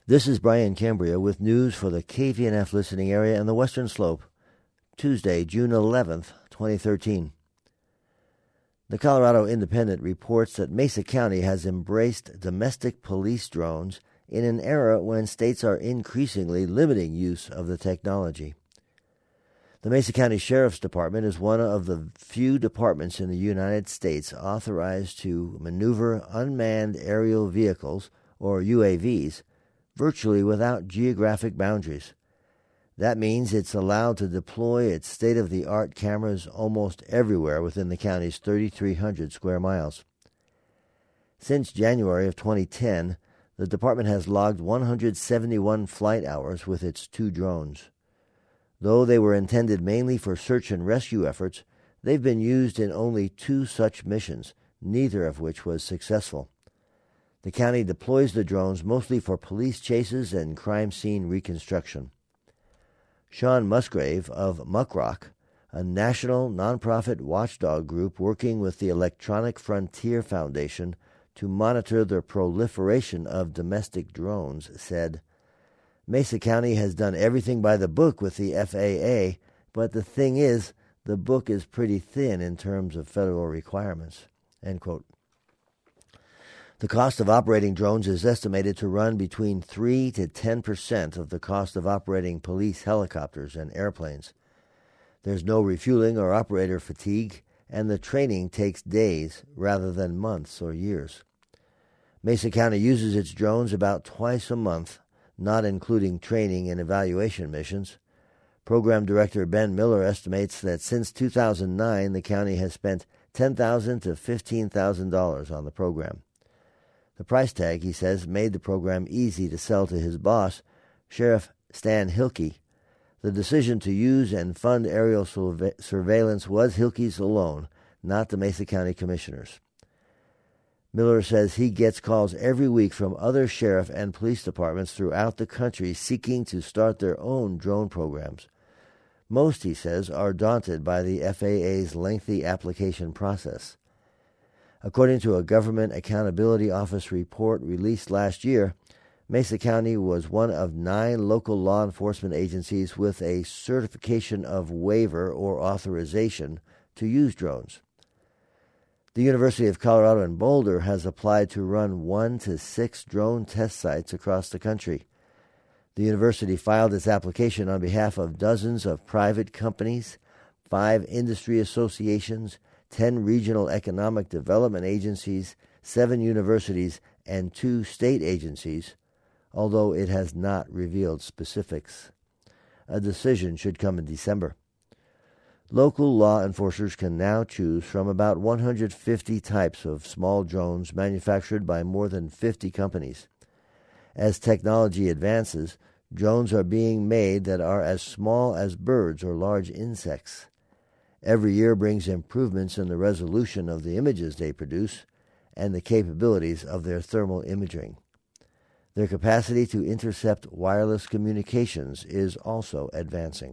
This is Brian Cambria with news for the KVNF listening area and the Western Slope, Tuesday, June 11th, 2013. The Colorado Independent reports that Mesa County has embraced domestic police drones in an era when states are increasingly limiting use of the technology. The Mesa County Sheriff's Department is one of the few departments in the United States authorized to maneuver unmanned aerial vehicles, or UAVs, virtually without geographic boundaries. That means it's allowed to deploy its state-of-the-art cameras almost everywhere within the county's 3,300 square miles. Since January of 2010, the department has logged 171 flight hours with its 2 drones. Though they were intended mainly for search and rescue efforts, they've been used in only 2 such missions, neither of which was successful. The county deploys the drones mostly for police chases and crime scene reconstruction. Sean Musgrave of Muckrock, a national nonprofit watchdog group working with the Electronic Frontier Foundation to monitor the proliferation of domestic drones, said, "Mesa County has done everything by the book with the FAA, but the thing is, the book is pretty thin in terms of federal requirements." End quote. The cost of operating drones is estimated to run between 3 to 10% of the cost of operating police helicopters and airplanes. There's no refueling or operator fatigue, and the training takes days rather than months or years. Mesa County uses its drones about twice a month, not including training and evaluation missions. Program Director Ben Miller estimates that since 2009, the county has spent $10,000 to $15,000 on the program. The price tag, he says, made the program easy to sell to his boss, Sheriff Stan Hilke. The decision to use and fund aerial surveillance was Hilke's alone, not the Mesa County Commissioners. Miller says he gets calls every week from other sheriff and police departments throughout the country seeking to start their own drone programs. Most, he says, are daunted by the FAA's lengthy application process. According to a Government Accountability Office report released last year, Mesa County was one of 9 local law enforcement agencies with a certification of waiver or authorization to use drones. The University of Colorado in Boulder has applied to run 1 to 6 drone test sites across the country. The university filed its application on behalf of dozens of private companies, 5 industry associations, 10 regional economic development agencies, 7 universities, and 2 state agencies, although it has not revealed specifics. A decision should come in December. Local law enforcers can now choose from about 150 types of small drones manufactured by more than 50 companies. As technology advances, drones are being made that are as small as birds or large insects. Every year brings improvements in the resolution of the images they produce and the capabilities of their thermal imaging. Their capacity to intercept wireless communications is also advancing.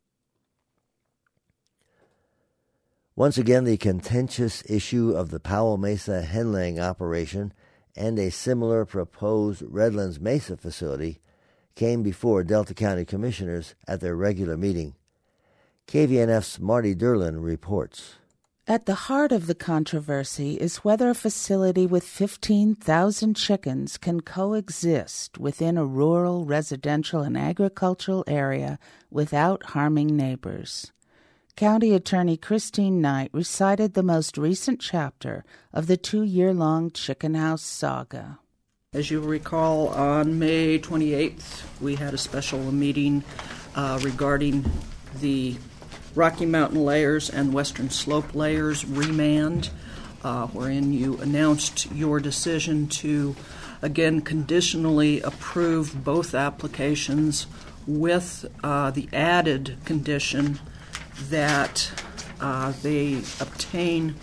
Once again, the contentious issue of the Powell Mesa henlaying operation and a similar proposed Redlands Mesa facility came before Delta County Commissioners at their regular meeting. KVNF's Marty Derlin reports. At the heart of the controversy is whether a facility with 15,000 chickens can coexist within a rural, residential, and agricultural area without harming neighbors. County Attorney Christine Knight recited the most recent chapter of the 2-year-long chicken house saga. As you recall, on May 28th, we had a special meeting regarding the Rocky Mountain Layers and Western Slope Layers remand, wherein you announced your decision to, again, conditionally approve both applications with the added condition that they obtain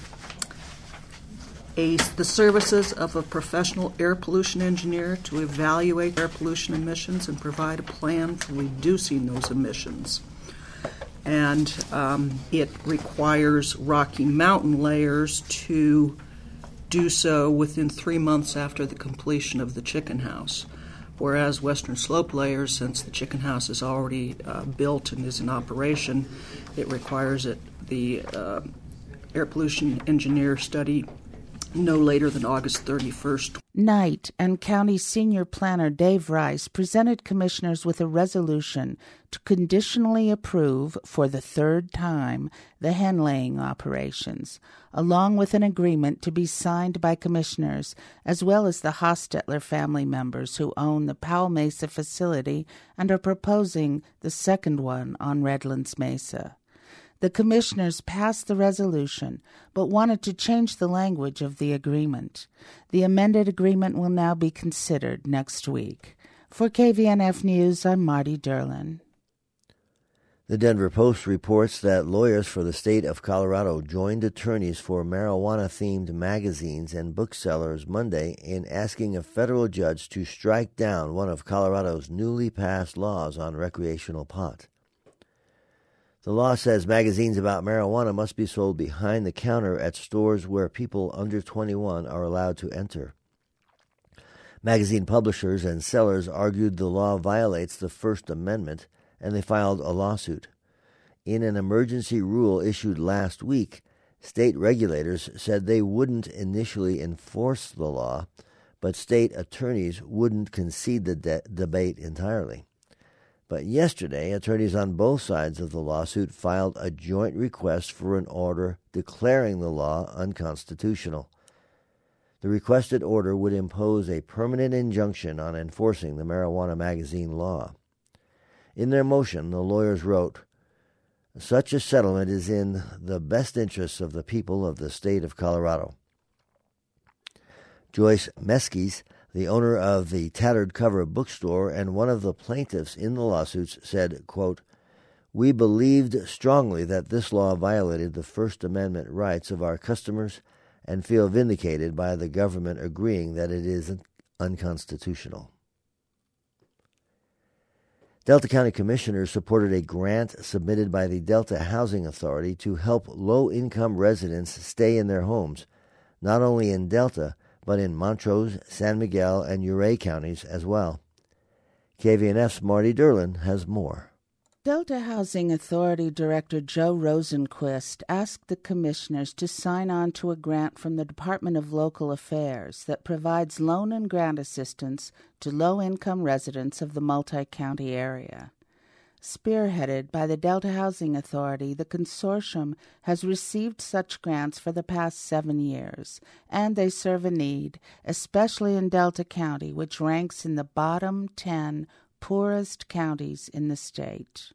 the services of a professional air pollution engineer to evaluate air pollution emissions and provide a plan for reducing those emissions. And it requires Rocky Mountain Layers to do so within 3 months after the completion of the chicken house. whereas Western Slope Layers, since the chicken house is already built and is in operation, it requires the air pollution engineer study no later than August 31st. Knight and County Senior Planner Dave Rice presented commissioners with a resolution to conditionally approve for the third time the hen-laying operations, along with an agreement to be signed by commissioners as well as the Hostetler family members who own the Powell Mesa facility and are proposing the second one on Redlands Mesa. The commissioners passed the resolution, but wanted to change the language of the agreement. The amended agreement will now be considered next week. For KVNF News, I'm Marty Derlin. The Denver Post reports that lawyers for the state of Colorado joined attorneys for marijuana-themed magazines and booksellers Monday in asking a federal judge to strike down one of Colorado's newly passed laws on recreational pot. The law says magazines about marijuana must be sold behind the counter at stores where people under 21 are allowed to enter. Magazine publishers and sellers argued the law violates the First Amendment, and they filed a lawsuit. In an emergency rule issued last week, state regulators said they wouldn't initially enforce the law, but state attorneys wouldn't concede the debate entirely. But yesterday, attorneys on both sides of the lawsuit filed a joint request for an order declaring the law unconstitutional. The requested order would impose a permanent injunction on enforcing the marijuana magazine law. In their motion, the lawyers wrote, "Such a settlement is in the best interests of the people of the state of Colorado." Joyce Meskis, the owner of the Tattered Cover bookstore and one of the plaintiffs in the lawsuits, said, quote, "We believed strongly that this law violated the First Amendment rights of our customers and feel vindicated by the government agreeing that it is unconstitutional." Delta County Commissioners supported a grant submitted by the Delta Housing Authority to help low-income residents stay in their homes, not only in Delta, but in Montrose, San Miguel, and Ouray counties as well. KVNF's Marty Derlin has more. Delta Housing Authority Director Joe Rosenquist asked the commissioners to sign on to a grant from the Department of Local Affairs that provides loan and grant assistance to low-income residents of the multi-county area. Spearheaded by the Delta Housing Authority, the consortium has received such grants for the past 7 years, and they serve a need, especially in Delta County, which ranks in the bottom 10 poorest counties in the state.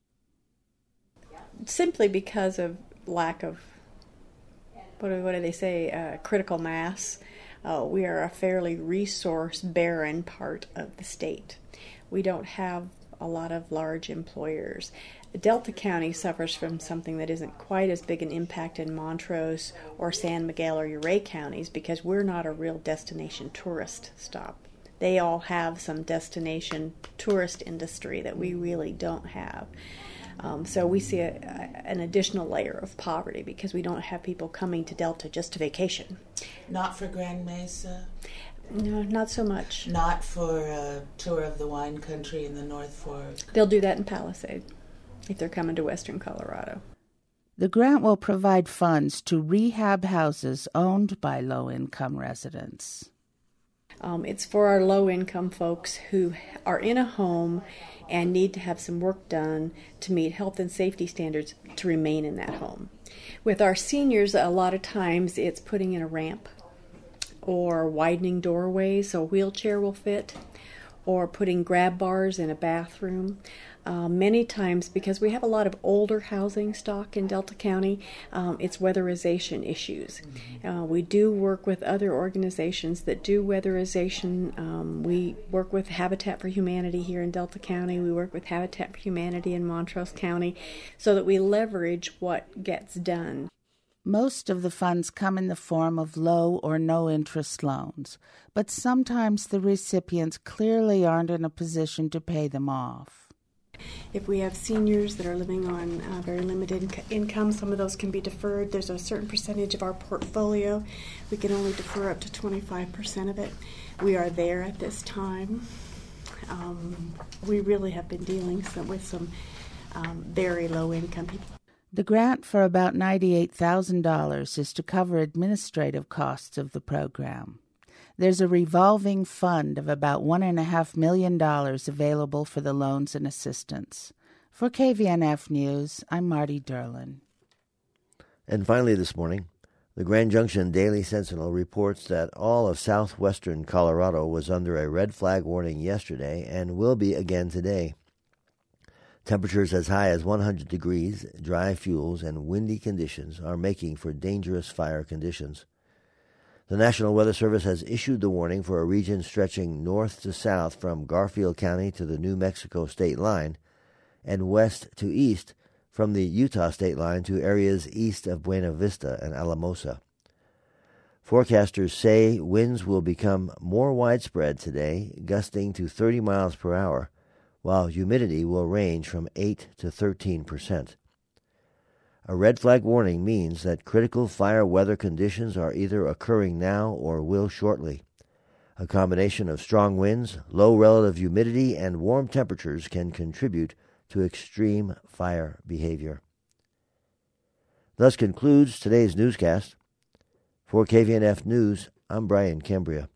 Simply because of lack of, what do they say, critical mass, we are a fairly resource-barren part of the state. We don't have a lot of large employers. Delta County suffers from something that isn't quite as big an impact in Montrose or San Miguel or Ouray counties because we're not a real destination tourist stop. They all have some destination tourist industry that we really don't have. So we see an additional layer of poverty because we don't have people coming to Delta just to vacation. Not for Grand Mesa? No, not so much. Not for a tour of the wine country in the North Fork? They'll do that in Palisade if they're coming to Western Colorado. The grant will provide funds to rehab houses owned by low-income residents. It's for our low-income folks who are in a home and need to have some work done to meet health and safety standards to remain in that home. With our seniors, a lot of times it's putting in a ramp or widening doorways so a wheelchair will fit, or putting grab bars in a bathroom. Many times, because we have a lot of older housing stock in Delta County, it's weatherization issues. We do work with other organizations that do weatherization. We work with Habitat for Humanity here in Delta County. We work with Habitat for Humanity in Montrose County so that we leverage what gets done. Most of the funds come in the form of low or no interest loans, but sometimes the recipients clearly aren't in a position to pay them off. If we have seniors that are living on very limited income, some of those can be deferred. There's a certain percentage of our portfolio. We can only defer up to 25% of it. We are there at this time. we really have been dealing with some very low-income people. The grant for about $98,000 is to cover administrative costs of the program. There's a revolving fund of about $1.5 million available for the loans and assistance. For KVNF News, I'm Marty Derlin. And finally this morning, the Grand Junction Daily Sentinel reports that all of southwestern Colorado was under a red flag warning yesterday and will be again today. Temperatures as high as 100 degrees, dry fuels, and windy conditions are making for dangerous fire conditions. The National Weather Service has issued the warning for a region stretching north to south from Garfield County to the New Mexico state line and west to east from the Utah state line to areas east of Buena Vista and Alamosa. Forecasters say winds will become more widespread today, gusting to 30 miles per hour, while humidity will range from 8 to 13%. A red flag warning means that critical fire weather conditions are either occurring now or will shortly. A combination of strong winds, low relative humidity, and warm temperatures can contribute to extreme fire behavior. Thus concludes today's newscast. For KVNF News, I'm Brian Cambria.